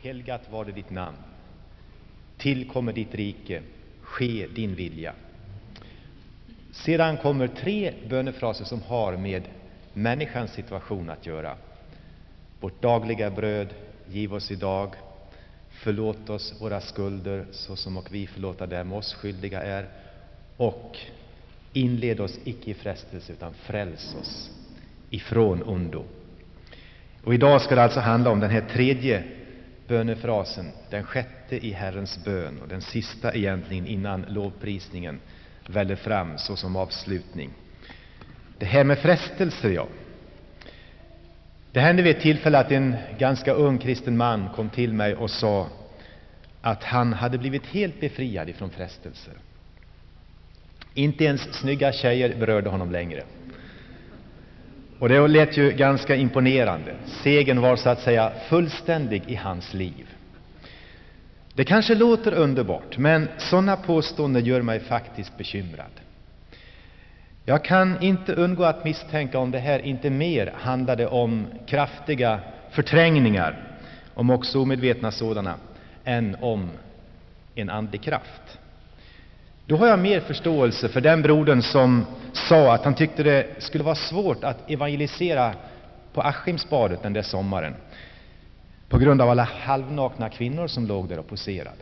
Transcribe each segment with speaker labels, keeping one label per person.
Speaker 1: helgat var det ditt namn. Tillkommer ditt rike, ske din vilja. Sedan kommer 3 bönefraser som har med människans situation att göra. Vårt dagliga bröd, giv oss idag. Förlåt oss våra skulder, så som och vi förlåta dem oss skyldiga är. Och inled oss icke i frestelse, utan fräls oss ifrån ondo. Och idag ska det alltså handla om den här 3:e bönefrasen, den 6:e i Herrens bön och den sista egentligen innan lovprisningen väller fram så som avslutning. Det här med frestelser, ja. Det hände vid ett tillfälle att en ganska ung kristen man kom till mig och sa att han hade blivit helt befriad ifrån frestelser. Inte ens snygga tjejer berörde honom längre. Och det lät ju ganska imponerande. Segern var så att säga fullständig i hans liv. Det kanske låter underbart, men sådana påståenden gör mig faktiskt bekymrad. Jag kan inte undgå att misstänka om det här inte mer handlade om kraftiga förträngningar, om också omedvetna sådana, än om en andlig kraft. Då har jag mer förståelse för den brodern som sa att han tyckte det skulle vara svårt att evangelisera på Askimsbadet den där sommaren på grund av alla halvnakna kvinnor som låg där och poserade.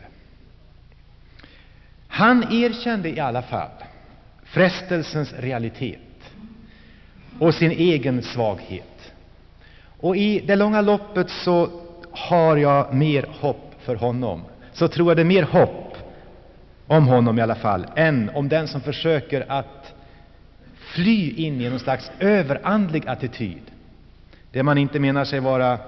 Speaker 1: Han erkände i alla fall frestelsens realitet och sin egen svaghet. Och i det långa loppet så har jag mer hopp för honom. Så tror jag det är mer hopp om honom i alla fall än om den som försöker att fly in i någon slags överandlig attityd. Där man inte menar sig vara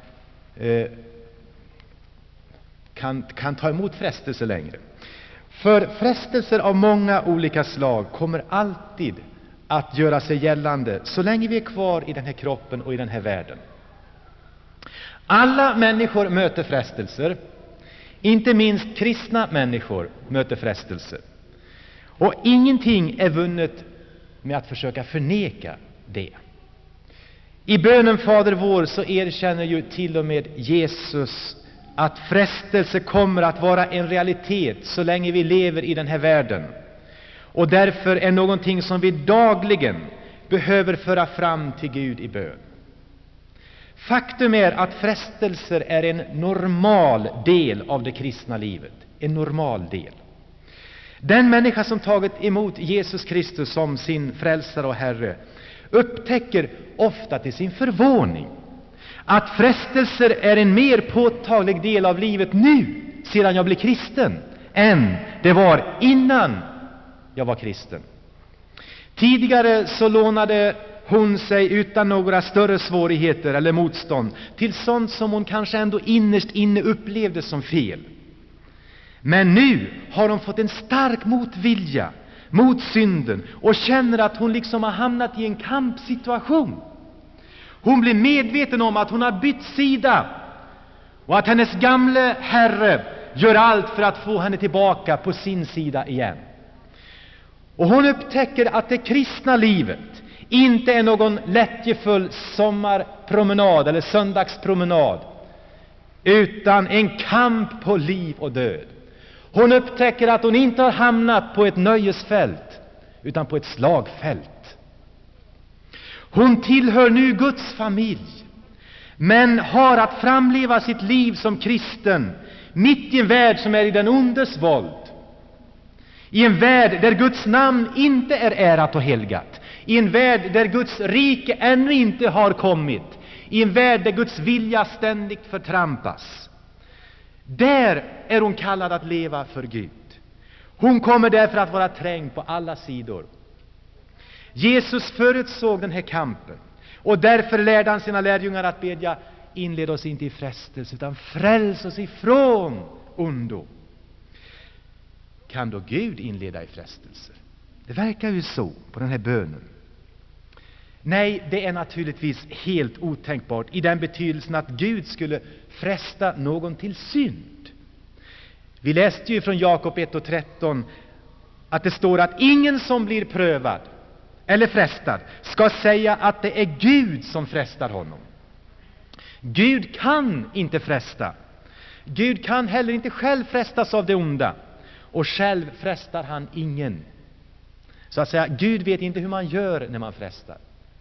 Speaker 1: kan ta emot frestelser längre. För frestelser av många olika slag kommer alltid att göra sig gällande så länge vi är kvar i den här kroppen och i den här världen. Alla människor möter frestelser. Inte minst kristna människor möter frestelser. Och ingenting är vunnet med att försöka förneka det. I bönen Fader vår så erkänner ju till och med Jesus att frestelse kommer att vara en realitet så länge vi lever i den här världen. Och därför är någonting som vi dagligen behöver föra fram till Gud i bön. Faktum är att frestelser är en normal del av det kristna livet. En normal del. Den människa som tagit emot Jesus Kristus som sin frälsare och Herre upptäcker ofta till sin förvåning att frestelser är en mer påtaglig del av livet nu, sedan jag blev kristen, än det var innan jag var kristen. Tidigare så lånade hon sig utan några större svårigheter eller motstånd till sånt som hon kanske ändå innerst inne upplevde som fel. Men nu har hon fått en stark motvilja mot synden och känner att hon liksom har hamnat i en kampsituation. Hon blir medveten om att hon har bytt sida och att hennes gamle herre gör allt för att få henne tillbaka på sin sida igen. Och hon upptäcker att det kristna livet inte är någon lättjefull sommarpromenad eller söndagspromenad, utan en kamp på liv och död. Hon upptäcker att hon inte har hamnat på ett nöjesfält, utan på ett slagfält. Hon tillhör nu Guds familj, men har att framleva sitt liv som kristen mitt i en värld som är i den ondes våld. I en värld där Guds namn inte är ärat och helgat. I en värld där Guds rike ännu inte har kommit. I en värld där Guds vilja ständigt förtrampas. Där är hon kallad att leva för Gud. Hon kommer därför att vara trängd på alla sidor. Jesus förutsåg den här kampen. Och därför lärde han sina lärjungar att bedja: inled oss inte i frestelse, utan fräls oss ifrån ondo. Kan då Gud inleda i frestelser? Det verkar ju så på den här bönen. Nej, det är naturligtvis helt otänkbart i den betydelsen att Gud skulle fresta någon till synd. Vi läste ju från Jakob 1:13 att det står att ingen som blir prövad eller frestad ska säga att det är Gud som frestar honom. Gud kan inte fresta. Gud kan heller inte själv frestas av det onda, och själv frestar han ingen. Så att säga, Gud vet inte hur man gör när man frestar.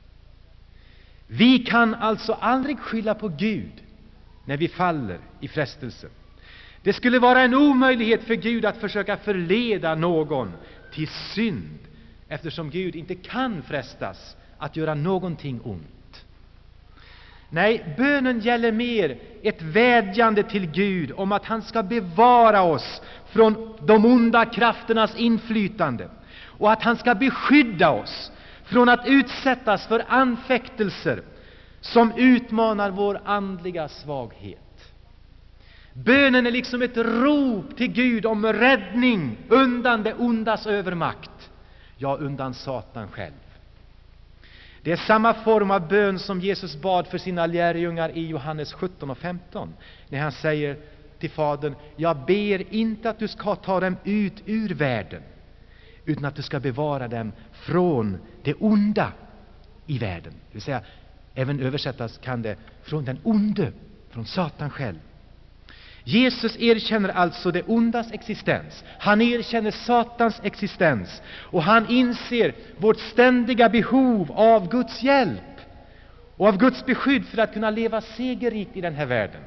Speaker 1: Vi kan alltså aldrig skylla på Gud när vi faller i frestelse. Det skulle vara en omöjlighet för Gud att försöka förleda någon till synd, eftersom Gud inte kan frestas att göra någonting ont. Nej, bönen gäller mer ett vädjande till Gud om att han ska bevara oss från de onda krafternas inflytande, och att han ska beskydda oss från att utsättas för anfäktelser som utmanar vår andliga svaghet. Bönen är liksom ett rop till Gud om räddning undan det ondas övermakt, ja, undan Satan själv. Det är samma form av bön som Jesus bad för sina lärjungar i Johannes 17 och 15, när han säger till Fadern: jag ber inte att du ska ta dem ut ur världen, utan att du ska bevara dem från det onda i världen. Det vill säga, även översättas kan det från den onde, från Satan själv. Jesus erkänner alltså det ondas existens. Han erkänner Satans existens. Och han inser vårt ständiga behov av Guds hjälp och av Guds beskydd för att kunna leva segerrikt i den här världen.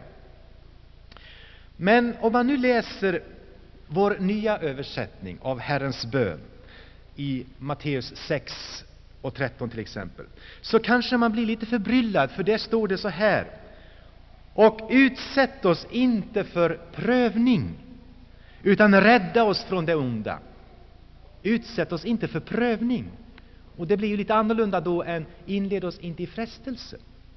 Speaker 1: Men om man nu läser vår nya översättning av Herrens bön i Matteus 6 och 13 till exempel, så kanske man blir lite förbryllad, för där står det så här: och utsätt oss inte för prövning, utan rädda oss från det onda. Utsätt oss inte för prövning. Och det blir ju lite annorlunda då än inled oss inte i frestelse.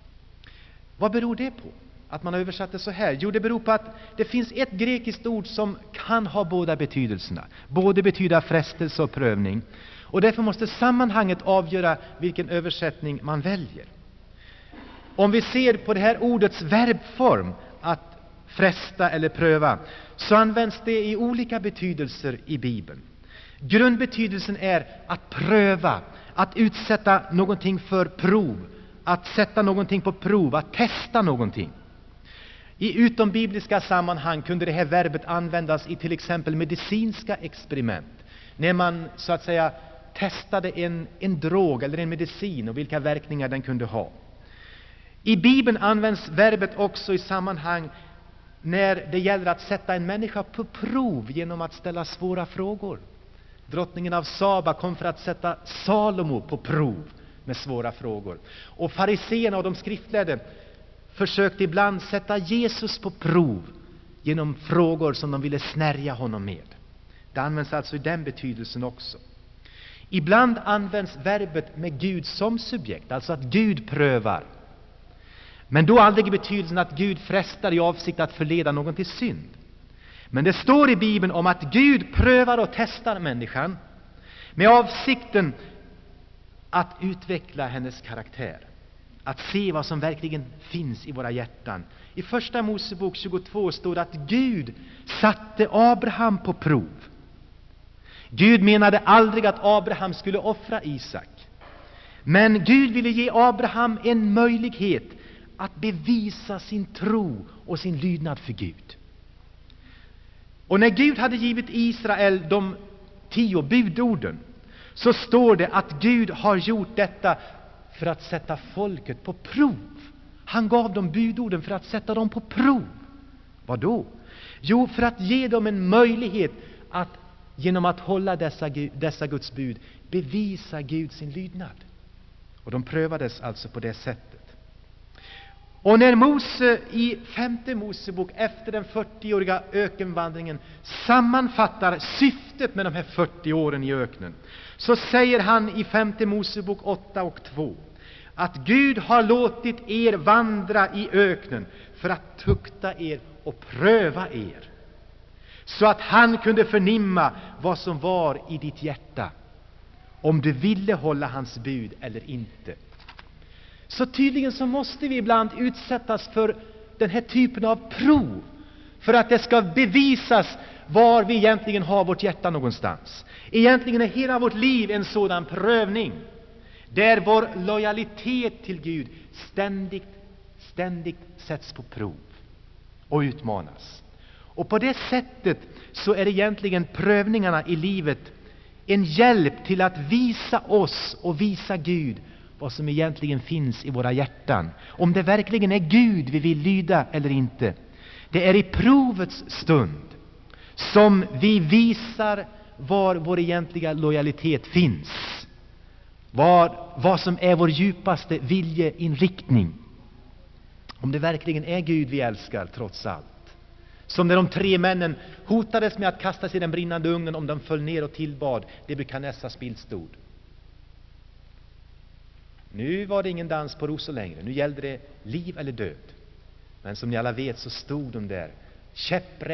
Speaker 1: Vad beror det på att man har översatt det så här? Jo, det beror på att det finns ett grekiskt ord som kan ha båda betydelserna. Både betyda frestelse och prövning. Och därför måste sammanhanget avgöra vilken översättning man väljer. Om vi ser på det här ordets verbform, att fresta eller pröva, så används det i olika betydelser i Bibeln. Grundbetydelsen är att pröva, att utsätta någonting för prov, att sätta någonting på prov, att testa någonting. I utombibliska sammanhang kunde det här verbet användas i till exempel medicinska experiment, när man så att säga testade en drog eller en medicin och vilka verkningar den kunde ha. I Bibeln används verbet också i sammanhang när det gäller att sätta en människa på prov genom att ställa svåra frågor. Drottningen av Saba kom för att sätta Salomo på prov med svåra frågor. Och fariseerna och de skriftlärde försökte ibland sätta Jesus på prov genom frågor som de ville snärja honom med. Det används alltså i den betydelsen också. Ibland används verbet med Gud som subjekt, alltså att Gud prövar. Men då aldrig i betydelsen att Gud frestar i avsikt att förleda någon till synd. Men det står i Bibeln om att Gud prövar och testar människan med avsikten att utveckla hennes karaktär, att se vad som verkligen finns i våra hjärtan. I Första Mosebok 22 står det att Gud satte Abraham på prov. Gud menade aldrig att Abraham skulle offra Isak, men Gud ville ge Abraham en möjlighet att bevisa sin tro och sin lydnad för Gud. Och när Gud hade givit Israel de 10 budorden, så står det att Gud har gjort detta för att sätta folket på prov. Han gav dem budorden för att sätta dem på prov. Vad då? Jo, för att ge dem en möjlighet att genom att hålla dessa Guds bud bevisa Gud sin lydnad. Och de prövades alltså på det sättet. Och när Mose i 5:e Mosebok efter den 40-åriga ökenvandringen sammanfattar syftet med de här 40 åren i öknen, så säger han i 5:e Mosebok 8 och 2 att Gud har låtit er vandra i öknen för att tukta er och pröva er, så att han kunde förnimma vad som var i ditt hjärta, om du ville hålla hans bud eller inte. Så tydligen så måste vi ibland utsättas för den här typen av prov, för att det ska bevisas var vi egentligen har vårt hjärta någonstans. Egentligen är hela vårt liv en sådan prövning, där vår lojalitet till Gud ständigt sätts på prov och utmanas. Och på det sättet så är egentligen prövningarna i livet en hjälp till att visa oss och visa Gud vad som egentligen finns i våra hjärtan. Om det verkligen är Gud vi vill lyda eller inte. Det är i provets stund som vi visar var vår egentliga lojalitet finns. Vad som är vår djupaste viljeinriktning. Om det verkligen är Gud vi älskar trots allt. Som när de 3 männen hotades med att kasta sig i den brinnande ugnen om de föll ner och tillbad Nebukadnessars bildstod. Nu var det ingen dans på rosor längre. Nu gällde det liv eller död. Men som ni alla vet så stod de där käpp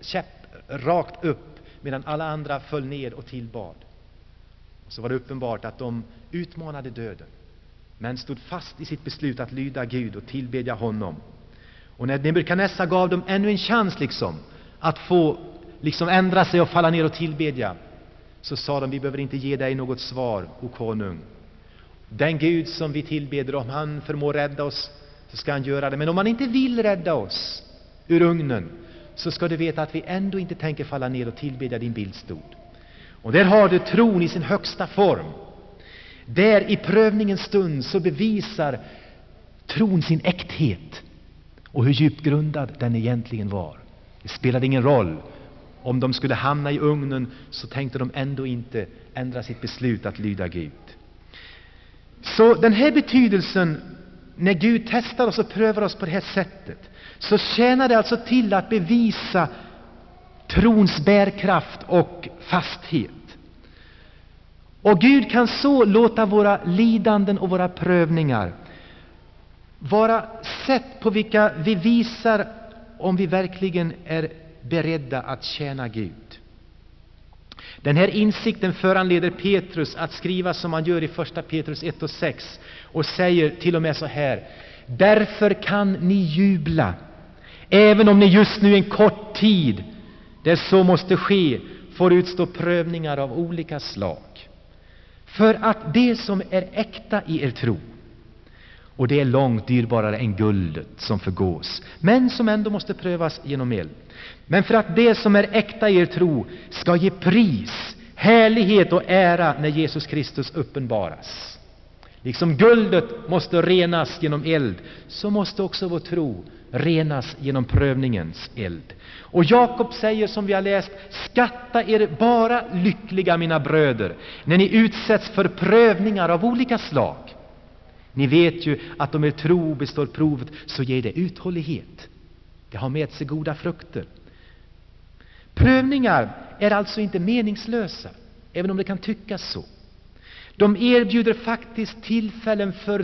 Speaker 1: rakt upp medan alla andra föll ner och tillbad. Och så var det uppenbart att de utmanade döden, men stod fast i sitt beslut att lyda Gud och tillbedja honom. Och när Nebukadnessar gav dem ännu en chans att få ändra sig och falla ner och tillbedja, så sa de: vi behöver inte ge dig något svar, o konung. Den Gud som vi tillbeder, om han förmår rädda oss så ska han göra det. Men om han inte vill rädda oss ur ugnen, så ska du veta att vi ändå inte tänker falla ner och tillbedja din bildstod. Och där har du tron i sin högsta form. Där i prövningens stund så bevisar tron sin äkthet och hur djupt grundad den egentligen var. Det spelade ingen roll om de skulle hamna i ugnen, så tänkte de ändå inte ändra sitt beslut att lyda Gud. Så den här betydelsen, när Gud testar oss och prövar oss på det här sättet, så tjänar det alltså till att bevisa trons bärkraft och fasthet. Och Gud kan så låta våra lidanden och våra prövningar vara sätt på vilka vi visar om vi verkligen är beredda att tjäna Gud. Den här insikten föranleder Petrus att skriva som han gör i 1 Petrus 1:6 och säger till och med så här: därför kan ni jubla, även om ni just nu en kort tid, där så måste ske, får utstå prövningar av olika slag. För att det som är äkta i er tro, och det är långt dyrbarare än guldet som förgås, men som ändå måste prövas genom eld. Men för att det som är äkta i er tro ska ge pris, härlighet och ära när Jesus Kristus uppenbaras. Liksom guldet måste renas genom eld, så måste också vår tro renas genom prövningens eld. Och Jakob säger, som vi har läst: skatta er bara lyckliga, mina bröder, när ni utsätts för prövningar av olika slag. Ni vet ju att om er tro består provet, så ger det uthållighet. Det har med sig goda frukter. Prövningar är alltså inte meningslösa, även om det kan tyckas så. De erbjuder faktiskt tillfällen för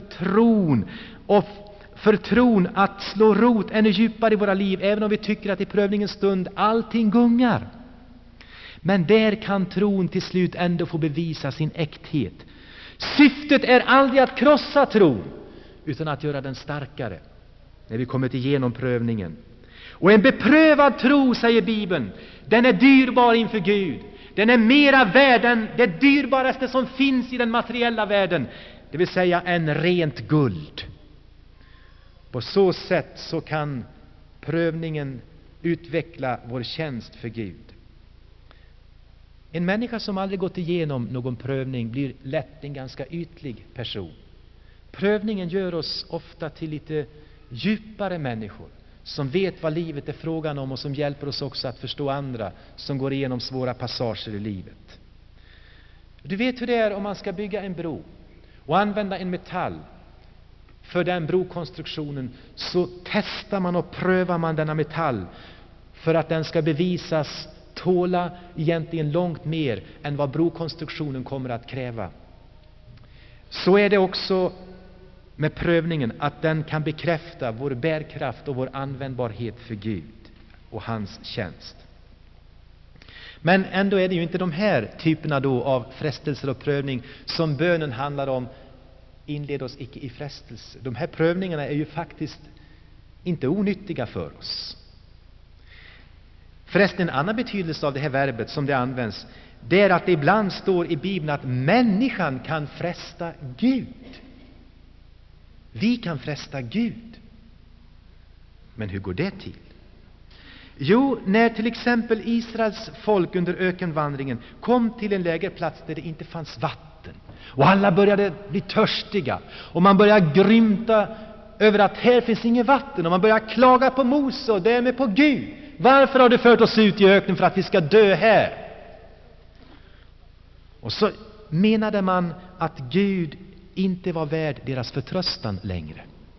Speaker 1: tron att slå rot ännu djupare i våra liv, även om vi tycker att i prövningens stund allting gungar. Men där kan tron till slut ändå få bevisa sin äkthet. Syftet är aldrig att krossa tron, utan att göra den starkare när vi kommit igenom prövningen. Och en beprövad tro, säger Bibeln, den är dyrbar inför Gud. Den är mera värd än det dyrbaraste som finns i den materiella världen, det vill säga en rent guld. På så sätt så kan prövningen utveckla vår tjänst för Gud. En människa som aldrig gått igenom någon prövning blir lätt en ganska ytlig person. Prövningen gör oss ofta till lite djupare människor som vet vad livet är frågan om och som hjälper oss också att förstå andra som går igenom svåra passager i livet. Du vet hur det är om man ska bygga en bro och använda en metall för den brokonstruktionen, så testar man och prövar man denna metall för att den ska bevisas tåla egentligen långt mer än vad brokonstruktionen kommer att kräva. Så är det också med prövningen, att den kan bekräfta vår bärkraft och vår användbarhet för Gud och hans tjänst. Men ändå är det ju inte de här typerna då av frestelser och prövning som bönen handlar om. Inled oss icke i frestelse. De här prövningarna är ju faktiskt inte onyttiga för oss. Förresten, en annan betydelse av det här verbet som det används, det är att det ibland står i Bibeln att människan kan fresta Gud. Vi kan fresta Gud. Men hur går det till? Jo, när till exempel Israels folk under ökenvandringen kom till en lägerplats där det inte fanns vatten, och alla började bli törstiga, och man började grymta över att här finns inget vatten, och man började klaga på Mose och därmed på Gud. Varför har du fört oss ut i öknen för att vi ska dö här? Och så menade man att Gud inte var värd deras förtröstan längre.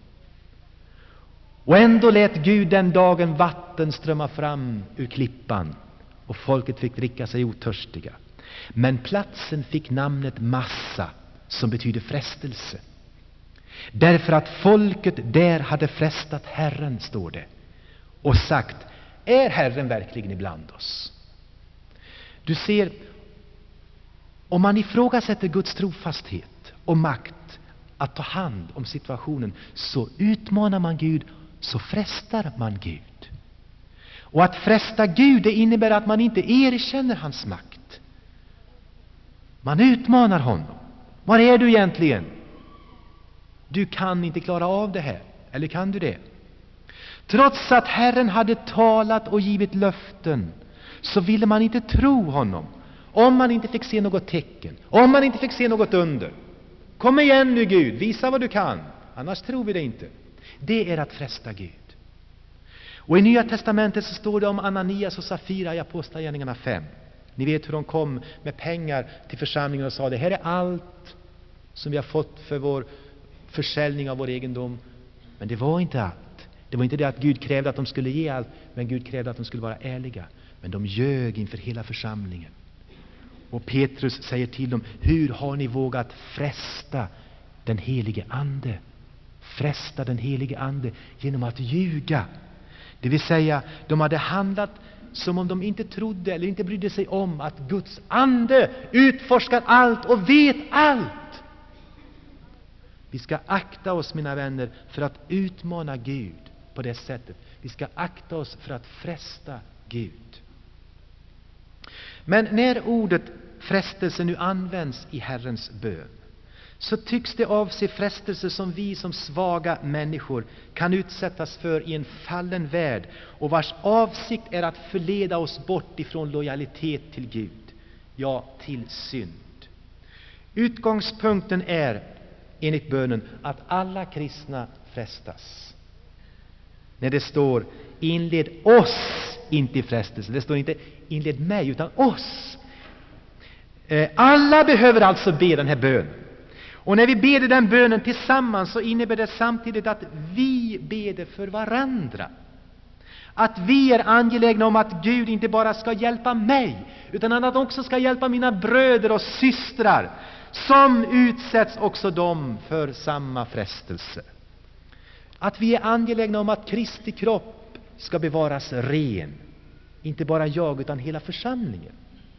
Speaker 1: Och ändå lät Gud den dagen vatten strömma fram ur klippan, och folket fick dricka sig otörstiga. Men platsen fick namnet Massa, som betyder frestelse. Därför att folket där hade frestat Herren, står det, och sagt: är Herren verkligen ibland oss? Du ser, om man ifrågasätter Guds trofasthet och makt att ta hand om situationen, så utmanar man Gud, så frestar man Gud. Och att fresta Gud, det innebär att man inte erkänner hans makt. Man utmanar honom. Var är du egentligen? Du kan inte klara av det här. Eller kan du det? Trots att Herren hade talat och givit löften, så ville man inte tro honom, om man inte fick se något tecken, om man inte fick se något under. Kom igen nu Gud, visa vad du kan, annars tror vi det inte. Det är att fresta Gud. Och i Nya testamentet så står det om Ananias och Safira i Apostlagärningarna 5. Ni vet hur de kom med pengar till församlingen och sa: det här är allt som vi har fått för vår försäljning av vår egendom. Men det var inte allt. Det var inte det att Gud krävde att de skulle ge allt, men Gud krävde att de skulle vara ärliga. Men de ljög inför hela församlingen. Och Petrus säger till dem: hur har ni vågat fresta den helige ande? Fresta den helige ande genom att ljuga. Det vill säga, de hade handlat som om de inte trodde eller inte brydde sig om att Guds ande utforskar allt och vet allt. Vi ska akta oss, mina vänner, för att utmana Gud på det sättet. Vi ska akta oss för att fresta Gud. Men när ordet frestelse nu används i Herrens bön, så tycks det avse frestelse som vi som svaga människor kan utsättas för i en fallen värld, och vars avsikt är att förleda oss bort ifrån lojalitet till Gud, ja, till synd. Utgångspunkten är enligt bönen att alla kristna frestas. När det står: inled oss inte i frestelse, det står inte inled mig, utan oss. Alla behöver alltså be den här bönen. Och när vi ber den bönen tillsammans, så innebär det samtidigt att vi ber för varandra. Att vi är angelägna om att Gud inte bara ska hjälpa mig, utan att han också ska hjälpa mina bröder och systrar, som utsätts också de för samma frestelse. Att vi är angelägna om att Kristi kropp ska bevaras ren. Inte bara jag, utan hela församlingen.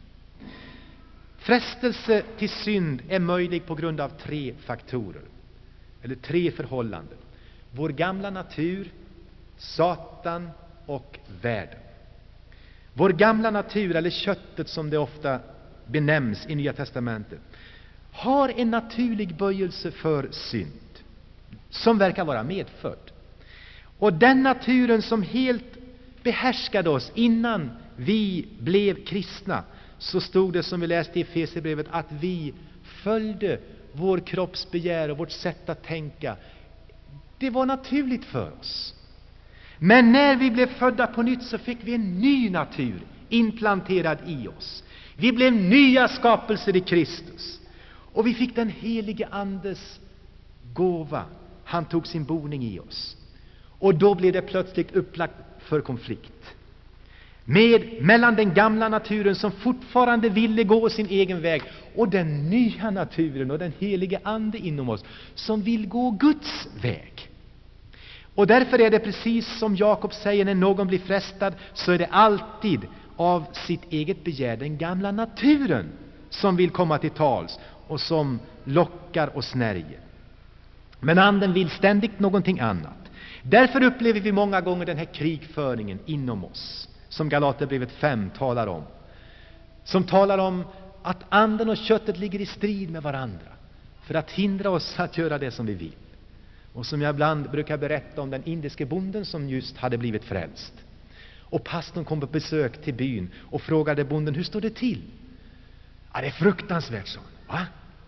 Speaker 1: Frestelse till synd är möjlig på grund av 3 faktorer, eller 3 förhållanden: vår gamla natur, Satan och världen. Vår gamla natur, eller köttet som det ofta benämns i Nya testamentet, har en naturlig böjelse för synd, som verkar vara medfödd. Och den naturen som helt behärskade oss innan vi blev kristna, så stod det, som vi läste i Efesierbrevet, att vi följde vår kropps begär och vårt sätt att tänka. Det var naturligt för oss. Men när vi blev födda på nytt, så fick vi en ny natur implanterad i oss. Vi blev nya skapelser i Kristus. Och vi fick den helige Andes gåva. Han tog sin boning i oss. Och då blev det plötsligt upplagt för konflikt mellan den gamla naturen, som fortfarande ville gå sin egen väg, och den nya naturen och den helige Ande inom oss, som vill gå Guds väg. Och därför är det precis som Jakob säger: när någon blir frestad, så är det alltid av sitt eget begär, den gamla naturen, som vill komma till tals och som lockar och snärjer. Men anden vill ständigt någonting annat. Därför upplever vi många gånger den här krigföringen inom oss, som Galaterbrevet 5 talar om. Som talar om att anden och köttet ligger i strid med varandra för att hindra oss att göra det som vi vill. Och som jag ibland brukar berätta om den indiske bonden som just hade blivit frälst. Och pastorn kom på besök till byn och frågade bonden, hur står det till? Ja, det är fruktansvärt, sa han. Va?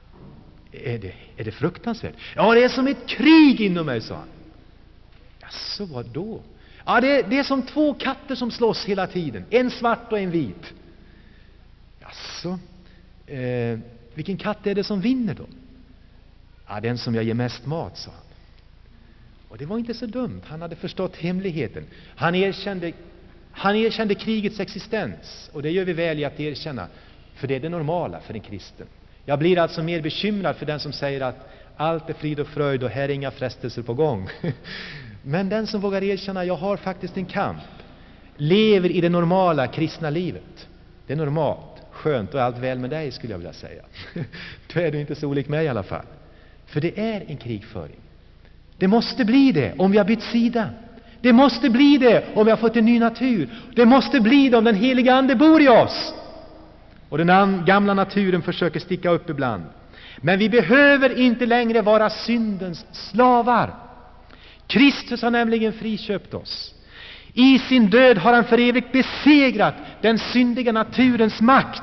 Speaker 1: Är det fruktansvärt? Ja, det är som ett krig inom mig, sa han. Ja, så vad då? Ja, det är som två katter som slåss hela tiden. En svart och en vit. Ja, så vilken katt är det som vinner då? Ja, den som jag ger mest mat, sa han. Och det var inte så dumt. Han hade förstått hemligheten. Han erkände krigets existens. Och det gör vi väl i att erkänna. För det är det normala för en kristen. Jag blir alltså mer bekymrad för den som säger att allt är frid och fröjd och här är inga frestelser på gång. Men den som vågar erkänna, jag har faktiskt en kamp, lever i det normala kristna livet. Det är normalt, skönt och allt väl med dig, skulle jag vilja säga. Då är du inte så olik mig i alla fall. För det är en krigföring. Det måste bli det om vi har bytt sida. Det måste bli det om vi har fått en ny natur. Det måste bli det om den heliga Ande bor i oss. Och den gamla naturen försöker sticka upp ibland. Men vi behöver inte längre vara syndens slavar. Kristus har nämligen friköpt oss. I sin död har han för evigt besegrat den syndiga naturens makt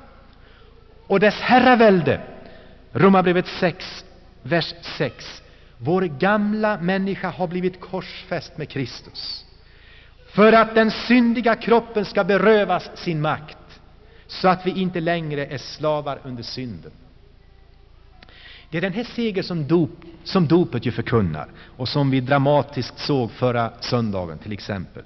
Speaker 1: och dess herravälde. Romarbrevet 6, vers 6. Vår gamla människa har blivit korsfäst med Kristus för att den syndiga kroppen ska berövas sin makt, så att vi inte längre är slavar under synden. Det är den här seger som dopet ju förkunnar, och som vi dramatiskt såg förra söndagen till exempel.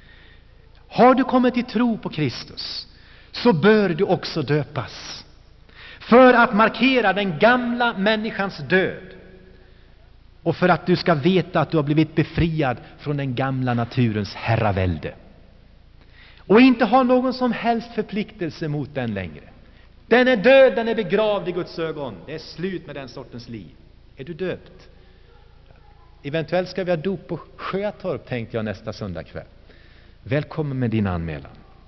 Speaker 1: Har du kommit till tro på Kristus, så bör du också döpas, för att markera den gamla människans död, och för att du ska veta att du har blivit befriad från den gamla naturens herravälde. Och inte ha någon som helst förpliktelse mot den längre. Den är död, den är begravd i Guds ögon. Det är slut med den sortens liv. Är du döpt? Eventuellt ska vi ha dop på Sjötorp, tänkte jag, nästa söndag kväll. Välkommen med din anmälan.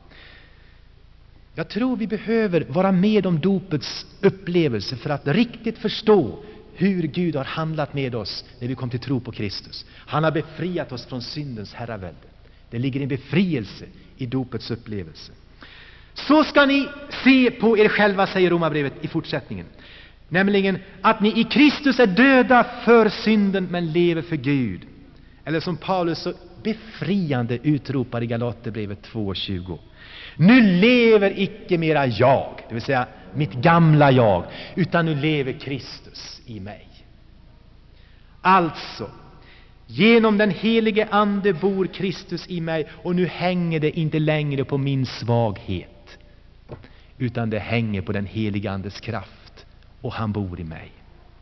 Speaker 1: Jag tror vi behöver vara med om dopets upplevelse för att riktigt förstå hur Gud har handlat med oss när vi kom till tro på Kristus. Han har befriat oss från syndens herravälde. Det ligger en befrielse i dopets upplevelse. Så ska ni se på er själva, säger Romarbrevet i fortsättningen. Nämligen att ni i Kristus är döda för synden men lever för Gud. Eller som Paulus så befriande utropar i Galaterbrevet 2:20. Nu lever icke mera jag, det vill säga mitt gamla jag, utan nu lever Kristus i mig. Alltså, genom den helige Ande bor Kristus i mig, och nu hänger det inte längre på min svaghet, utan det hänger på den helige Andes kraft, och han bor i mig.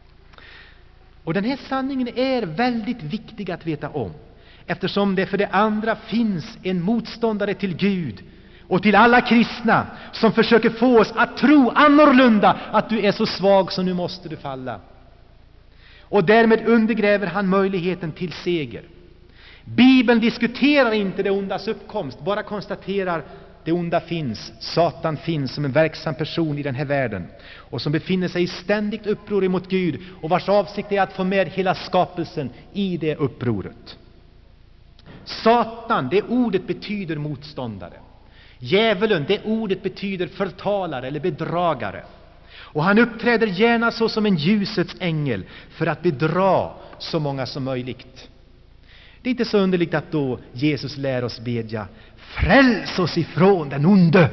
Speaker 1: Och den här sanningen är väldigt viktig att veta om, eftersom det för det andra finns en motståndare till Gud och till alla kristna som försöker få oss att tro annorlunda, att du är så svag så nu måste du falla. Och därmed undergräver han möjligheten till seger. Bibeln diskuterar inte det ondas uppkomst, bara konstaterar det onda finns. Satan finns som en verksam person i den här världen, och som befinner sig i ständigt uppror emot Gud, och vars avsikt är att få med hela skapelsen i det upproret. Satan, det ordet betyder motståndare. Djävulen, det ordet betyder förtalare eller bedragare. Och han uppträder gärna så som en ljusets ängel för att bedra så många som möjligt. Det är inte så underligt att då Jesus lär oss bedja: fräls oss ifrån den onde.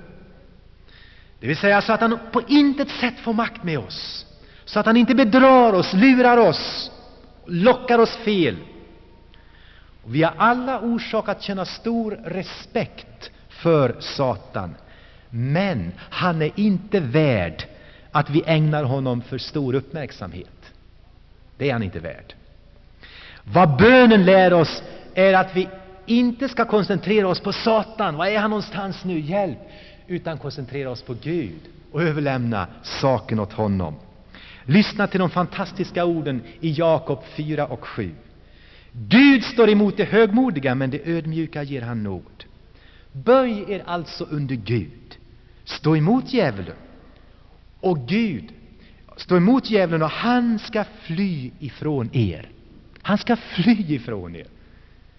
Speaker 1: Det vill säga så att han på intet sätt får makt med oss, så att han inte bedrar oss, lurar oss, lockar oss fel. Och vi har alla orsak att känna stor respekt för Satan, men han är inte värd att vi ägnar honom för stor uppmärksamhet. Det är han inte värd. Vad bönen lär oss är att vi inte ska koncentrera oss på Satan. Var är han någonstans nu? Hjälp! Utan koncentrera oss på Gud och överlämna saken åt honom. Lyssna till de fantastiska orden i Jakob 4:7. Gud står emot det högmodiga, men det ödmjuka ger han nåd. Böj er alltså under Gud. Stå emot djävulen. Och Gud, stå emot djävulen, och han ska fly ifrån er. Han ska fly ifrån er.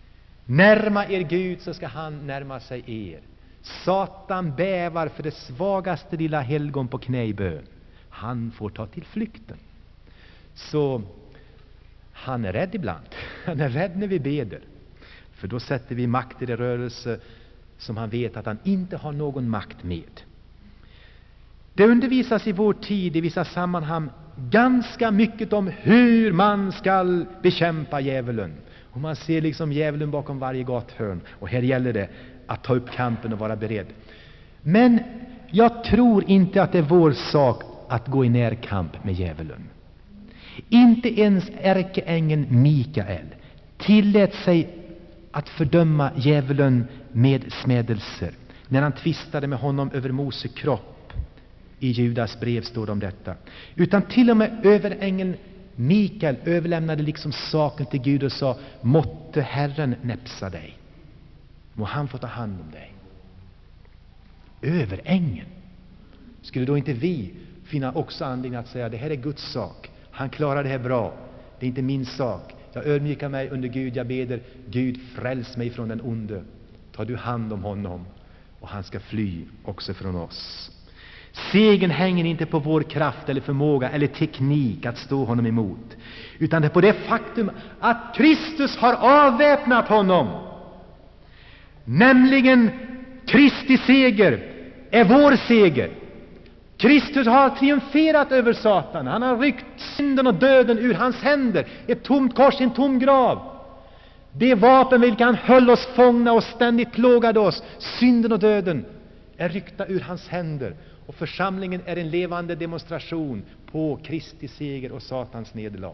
Speaker 1: Närma er Gud, så ska han närma sig er. Satan bävar för det svagaste lilla helgon på knä i bön. Han får ta till flykten. Så han är rädd ibland. Han är rädd när vi beder. För då sätter vi makter i rörelse som han vet att han inte har någon makt med. Det undervisas i vår tid i vissa sammanhang ganska mycket om hur man ska bekämpa djävulen. Och man ser liksom djävulen bakom varje gathörn. Och här gäller det att ta upp kampen och vara beredd. Men jag tror inte att det är vår sak att gå i närkamp med djävulen. Inte ens ärkeängeln Mikael tillät sig att fördöma djävulen med smädelser när han tvistade med honom över Mose kropp. I Judas brev står det om detta. Utan till och med överängeln Mikael överlämnade liksom saken till Gud och sa: måtte Herren näpsa dig. Må han få ta hand om dig. Överängeln. Skulle då inte vi finna också anledning att säga: det här är Guds sak. Han klarar det här bra. Det är inte min sak. Jag ödmjukar mig under Gud. Jag beder: Gud, fräls mig från den onde. Ta du hand om honom, och han ska fly också från oss. Segern hänger inte på vår kraft eller förmåga eller teknik att stå honom emot, utan det är på det faktum att Kristus har avväpnat honom. Nämligen Kristi seger är vår seger. Kristus har triumferat över Satan. Han har ryckt synden och döden ur hans händer. Ett tomt kors, en tom grav. Det vapen vilka han höll oss fångna och ständigt plågade oss, synden och döden, är ryckta ur hans händer. Och församlingen är en levande demonstration på Kristi seger och Satans nederlag.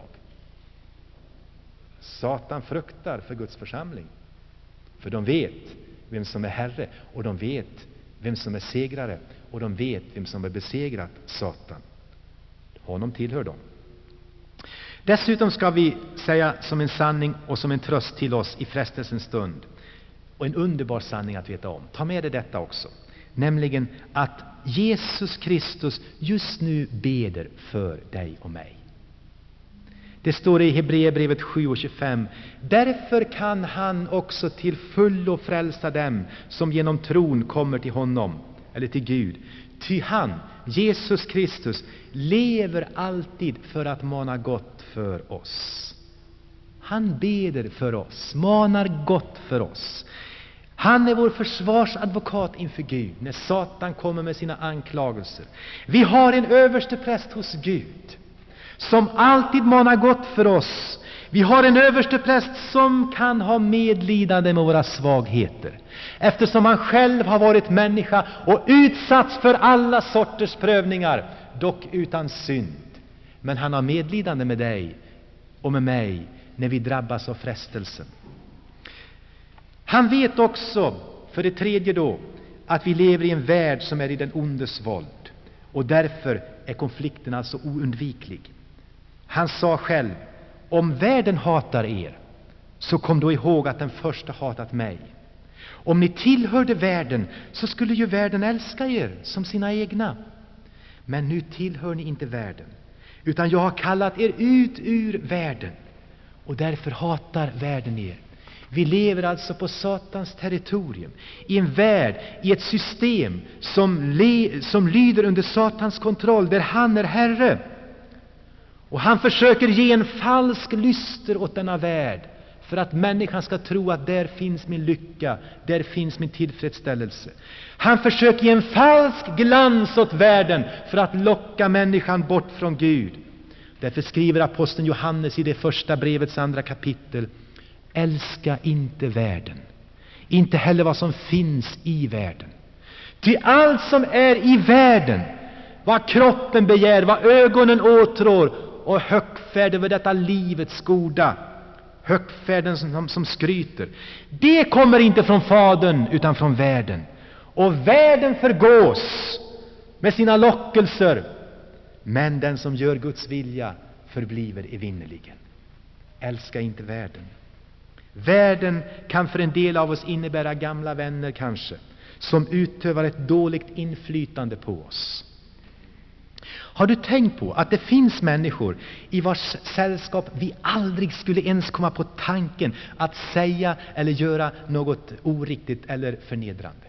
Speaker 1: Satan fruktar för Guds församling. För de vet vem som är Herre, och de vet vem som är segrare, och de vet vem som har besegrat Satan. Honom tillhör de. Dessutom ska vi säga som en sanning och som en tröst till oss i frestelsens stund, och en underbar sanning att veta om. Ta med dig detta också. Nämligen att Jesus Kristus just nu beder för dig och mig. Det står i Hebreerbrevet 7:25. Därför kan han också till fullo frälsa dem som genom tron kommer till honom, eller till Gud. Ty han, Jesus Kristus, lever alltid för att mana gott för oss. Han beder för oss, manar gott för oss. Han är vår försvarsadvokat inför Gud när Satan kommer med sina anklagelser. Vi har en överste präst hos Gud som alltid manar gott för oss. Vi har en överste präst som kan ha medlidande med våra svagheter, eftersom han själv har varit människa och utsatts för alla sorters prövningar, dock utan synd. Men han har medlidande med dig och med mig när vi drabbas av frestelsen. Han vet också, för det tredje då, att vi lever i en värld som är i den ondes våld, och därför är konflikten alltså oundviklig. Han sa själv: om världen hatar er, så kom då ihåg att den första hatat mig. Om ni tillhörde världen, så skulle ju världen älska er som sina egna. Men nu tillhör ni inte världen, utan jag har kallat er ut ur världen, och därför hatar världen er. Vi lever alltså på Satans territorium, i en värld, i ett system som lyder under Satans kontroll, där han är herre. Och han försöker ge en falsk lyster åt denna värld, för att människan ska tro att där finns min lycka, där finns min tillfredsställelse. Han försöker ge en falsk glans åt världen för att locka människan bort från Gud. Därför skriver aposteln Johannes i det första brevets 2 kapitel: älska inte världen, inte heller vad som finns i världen. Ty allt som är i världen, vad kroppen begär, vad ögonen åtrår, och högfärd över detta livets goda, högfärden som skryter, det kommer inte från Fadern utan från världen. Och världen förgås med sina lockelser, men den som gör Guds vilja förbliver evinnerligen. Älska inte världen. Världen kan för en del av oss innebära gamla vänner kanske, som utövar ett dåligt inflytande på oss. Har du tänkt på att det finns människor i vars sällskap vi aldrig skulle ens komma på tanken att säga eller göra något oriktigt eller förnedrande?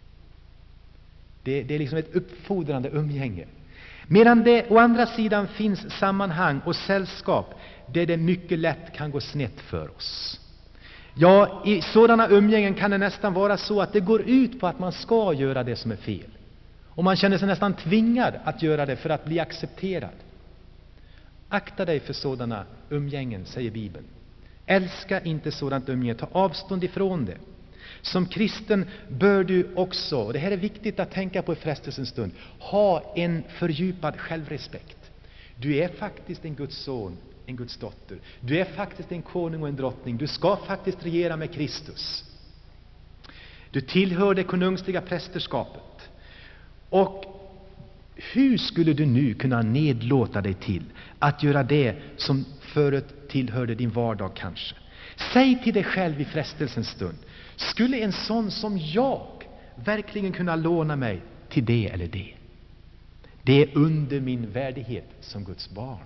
Speaker 1: Det är liksom ett uppfordrande umgänge. Medan det å andra sidan finns sammanhang och sällskap där det mycket lätt kan gå snett för oss. Ja, i sådana umgängen kan det nästan vara så att det går ut på att man ska göra det som är fel. Och man känner sig nästan tvingad att göra det för att bli accepterad. Akta dig för sådana umgängen, säger Bibeln. Älska inte sådant umgänge, ta avstånd ifrån det. Som kristen bör du också, och det här är viktigt att tänka på i frestelsens stund, ha en fördjupad självrespekt. Du är faktiskt en Guds son, en Guds dotter. Du är faktiskt en konung och en drottning. Du ska faktiskt regera med Kristus. Du tillhör det konungsliga prästerskapet. Och hur skulle du nu kunna nedlåta dig till att göra det som förut tillhörde din vardag kanske? Säg till dig själv i frestelsens stund: skulle en sån som jag verkligen kunna låna mig till det eller det? Det är under min värdighet som Guds barn.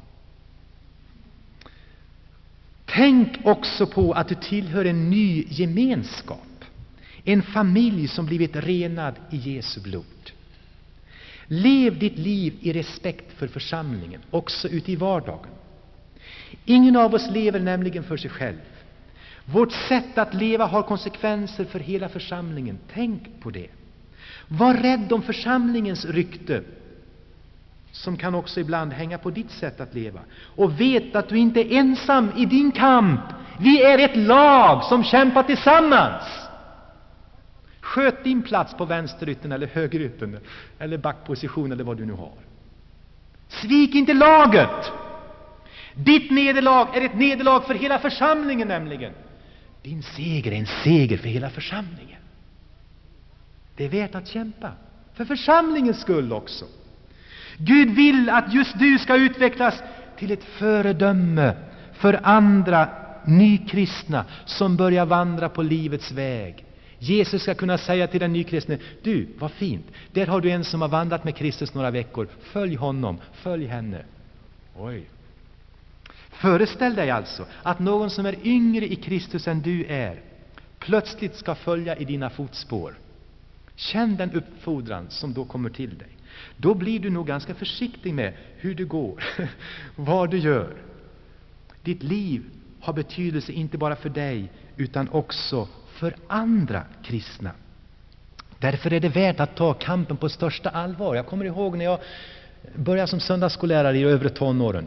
Speaker 1: Tänk också på att du tillhör en ny gemenskap. En familj som blivit renad i Jesu blod. Lev ditt liv i respekt för församlingen, också ute i vardagen. Ingen av oss lever nämligen för sig själv. Vårt sätt att leva har konsekvenser för hela församlingen. Tänk på det. Var rädd om församlingens rykte, som kan också ibland hänga på ditt sätt att leva. Och vet att du inte är ensam i din kamp. Vi är ett lag som kämpar tillsammans. Sköt din plats på vänsterytten eller högerytten eller backposition eller vad du nu har. Svik inte laget. Ditt nederlag är ett nederlag för hela församlingen nämligen. Din seger är en seger för hela församlingen. Det är värt att kämpa. För församlingens skull också. Gud vill att just du ska utvecklas till ett föredöme för andra nykristna som börjar vandra på livets väg. Jesus ska kunna säga till den nykristne: du, vad fint. Där har du en som har vandrat med Kristus några veckor. Följ honom, följ henne. Oj. Föreställ dig alltså att någon som är yngre i Kristus än du är plötsligt ska följa i dina fotspår. Känn den uppfordran som då kommer till dig. Då blir du nog ganska försiktig med hur du går, vad du gör. Ditt liv har betydelse inte bara för dig utan också för andra kristna. Därför är det värt att ta kampen på största allvar. Jag kommer ihåg när jag började som söndagsskollärare i övre tonåren.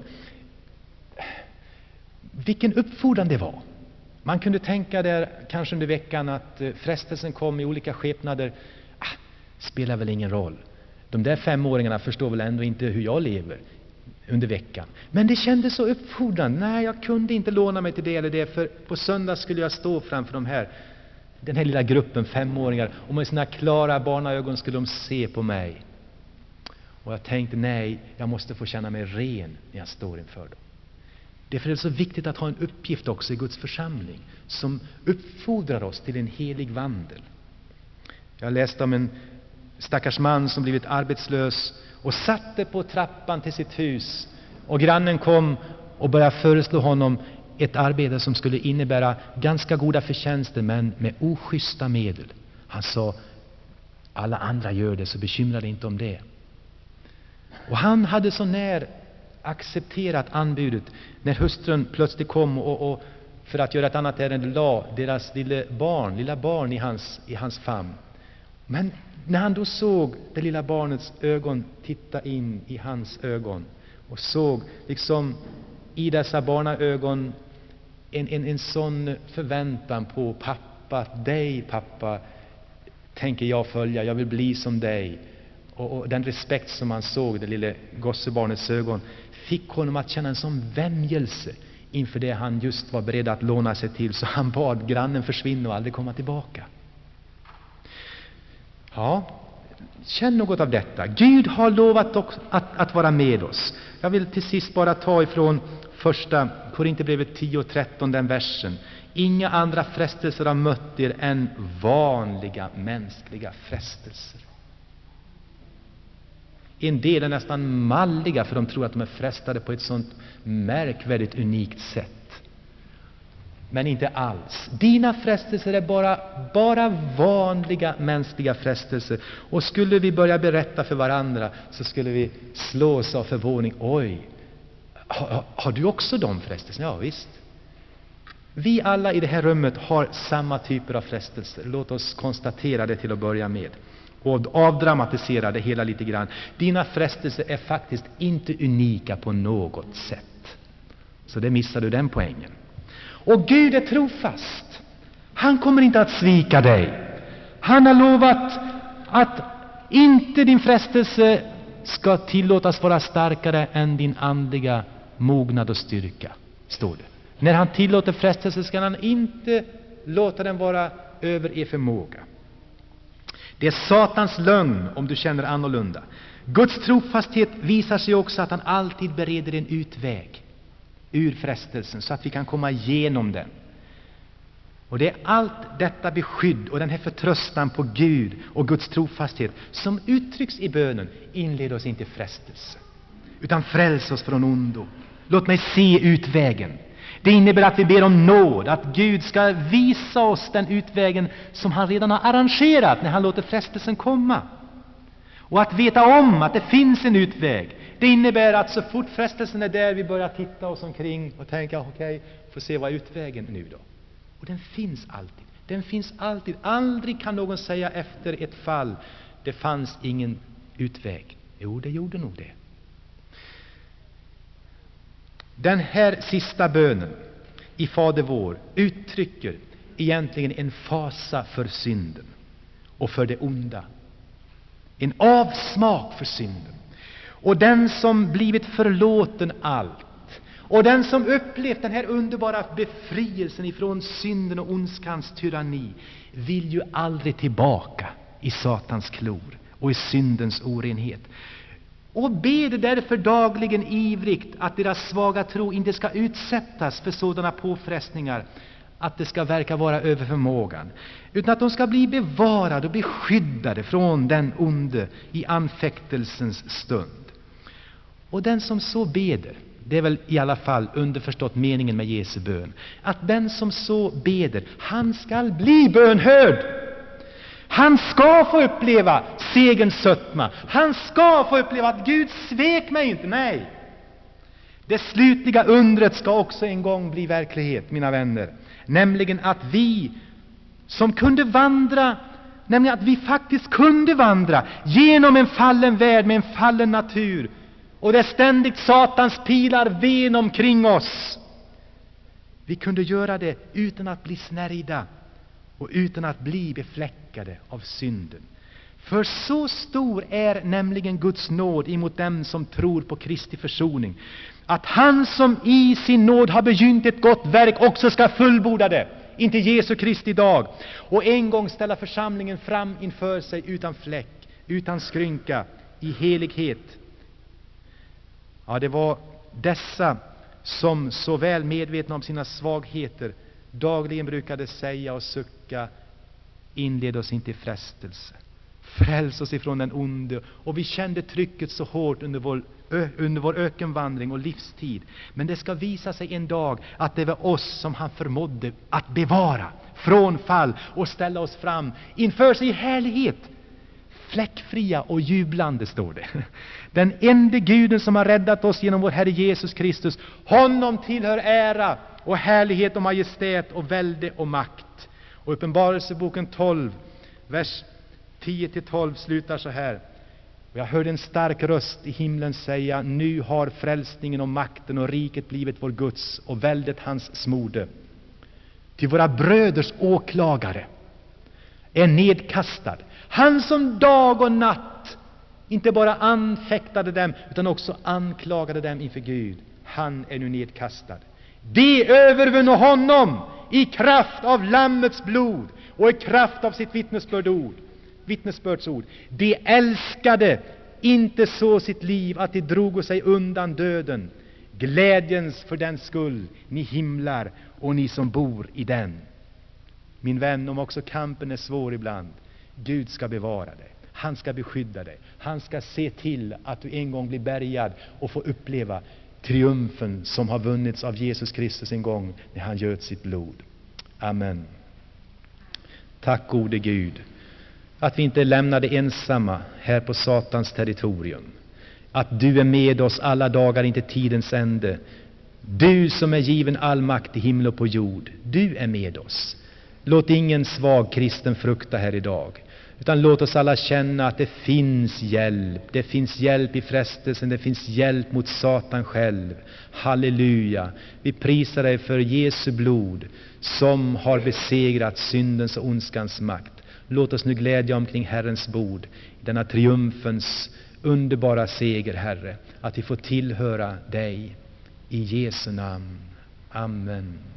Speaker 1: Vilken uppfordran det var. Man kunde tänka där kanske under veckan att frestelsen kom i olika skepnader. Spelar väl ingen roll. De där 5-åringarna förstår väl ändå inte hur jag lever under veckan. Men det kändes så uppfordrande. Nej, jag kunde inte låna mig till det eller det, för på söndag skulle jag stå framför den här lilla gruppen 5-åringar, och med sina klara barnaögon skulle de se på mig. Och jag tänkte, nej, jag måste få känna mig ren när jag står inför dem. Därför är det så viktigt att ha en uppgift också i Guds församling som uppfordrar oss till en helig vandel. Jag läste om en stackars man som blivit arbetslös och satte på trappan till sitt hus, och grannen kom och började föreslå honom ett arbete som skulle innebära ganska goda förtjänster, men med oschyssta medel. Han sa: alla andra gör det, så bekymra dig inte om det. Och han hade så när accepterat anbudet när hustrun plötsligt kom och för att göra ett annat ärende la deras lilla barn i hans famn. Men när han då såg det lilla barnets ögon titta in i hans ögon och såg liksom i dessa barnaögon en sån förväntan på pappa, dig pappa tänker jag följa, jag vill bli som dig. Och den respekt som han såg det lilla gossebarnets ögon fick honom att känna en sån vämjelse inför det han just var beredd att låna sig till, så han bad grannen försvinna och aldrig komma tillbaka. Ja, känn något av detta. Gud har lovat att vara med oss. Jag vill till sist bara ta ifrån första Korinthierbrevet 10:13, den versen. Inga andra frestelser har mött er än vanliga mänskliga frestelser. En del är nästan malliga för de tror att de är frestade på ett sånt märkvärdigt unikt sätt. Men inte alls. Dina frestelser är bara vanliga mänskliga frestelser. Och skulle vi börja berätta för varandra så skulle vi slås av förvåning. Oj, har du också de frestelserna? Ja, visst. Vi alla i det här rummet har samma typer av frestelser. Låt oss konstatera det till att börja med. Och avdramatisera det hela lite grann. Dina frestelser är faktiskt inte unika på något sätt. Så det missar du den poängen. Och Gud är trofast. Han kommer inte att svika dig. Han har lovat att inte din frestelse ska tillåtas vara starkare än din andliga mognad och styrka, står det. När han tillåter frestelse ska han inte låta den vara över er förmåga. Det är Satans lögn om du känner annorlunda. Guds trofasthet visar sig också att han alltid bereder en utväg ur frestelsen så att vi kan komma igenom den. Och det är allt detta beskydd och den här förtröstan på Gud och Guds trofasthet som uttrycks i bönen. Inled oss inte i frestelse, utan fräls oss från ondo. Låt mig se utvägen. Det innebär att vi ber om nåd, att Gud ska visa oss den utvägen som han redan har arrangerat när han låter frestelsen komma. Och att veta om att det finns en utväg, det innebär att så fort frestelsen är där vi börjar titta oss omkring och tänka okej, får se vad är utvägen nu då. Och den finns alltid. Den finns alltid. Aldrig kan någon säga efter ett fall det fanns ingen utväg. Jo, det gjorde nog det. Den här sista bönen i Fader vår uttrycker egentligen en fasa för synden och för det onda. En avsmak för synden. Och den som blivit förlåten allt, och den som upplevt den här underbara befrielsen ifrån synden och ondskans tyranni, vill ju aldrig tillbaka i Satans klor och i syndens orenhet. Och ber därför dagligen ivrigt att deras svaga tro inte ska utsättas för sådana påfrestningar att det ska verka vara över förmågan, utan att de ska bli bevarade och beskyddade från den onde i anfäktelsens stund. Och den som så beder, det är väl i alla fall underförstått meningen med Jesu bön, att den som så beder, han ska bli bönhörd. Han ska få uppleva segerns sötma. Han ska få uppleva att Gud svek mig inte. Nej. Det slutliga undret ska också en gång bli verklighet, mina vänner. Nämligen att vi som kunde vandra, nämligen att vi faktiskt kunde vandra genom en fallen värld med en fallen natur. Och det ständigt Satans pilar ven omkring oss. Vi kunde göra det utan att bli snärjda och utan att bli befläckade av synden. För så stor är nämligen Guds nåd emot dem som tror på Kristi försoning, att han som i sin nåd har begynt ett gott verk också ska fullborda det intill Jesu Kristi dag, och en gång ställa församlingen fram inför sig utan fläck, utan skrynka, i helighet. Ja, det var dessa som så väl medvetna om sina svagheter dagligen brukade säga och sucka: inled oss inte i frestelse, fräls oss ifrån den onde. Och vi kände trycket så hårt under vår ökenvandring och livstid. Men det ska visa sig en dag att det var oss som han förmådde att bevara från fall och ställa oss fram inför sig i härlighet, fläckfria och jublande, står det. Den enda Guden som har räddat oss genom vår Herre Jesus Kristus, honom tillhör ära och härlighet och majestät och välde och makt. Och Uppenbarelseboken 12, vers 10-12 slutar så här: och jag hörde en stark röst i himlen säga: nu har frälsningen och makten och riket blivit vår Guds och väldet hans smorde. Till våra bröders åklagare är nedkastad han som dag och natt inte bara anfäktade dem utan också anklagade dem inför Gud. Han är nu nedkastad. De övervunno honom i kraft av Lammets blod och i kraft av sitt vittnesbördsord. De älskade inte så sitt liv att de drogo sig undan döden. Glädjens för den skull, ni himlar och ni som bor i den. Min vän, om också kampen är svår ibland, Gud ska bevara dig. Han ska beskydda dig. Han ska se till att du en gång blir bärgad och får uppleva triumfen som har vunnits av Jesus Kristus en gång när han göt sitt blod. Amen. Tack gode Gud att vi inte är lämnade ensamma här på Satans territorium. Att du är med oss alla dagar in till tidens ände. Du som är given all makt i himmel och på jord, du är med oss. Låt ingen svag kristen frukta här idag, utan låt oss alla känna att det finns hjälp. Det finns hjälp i frestelsen, det finns hjälp mot Satan själv. Halleluja! Vi prisar dig för Jesu blod som har besegrat syndens och ondskans makt. Låt oss nu glädja omkring Herrens bord i denna triumfens underbara seger, Herre, att vi får tillhöra dig. I Jesu namn. Amen.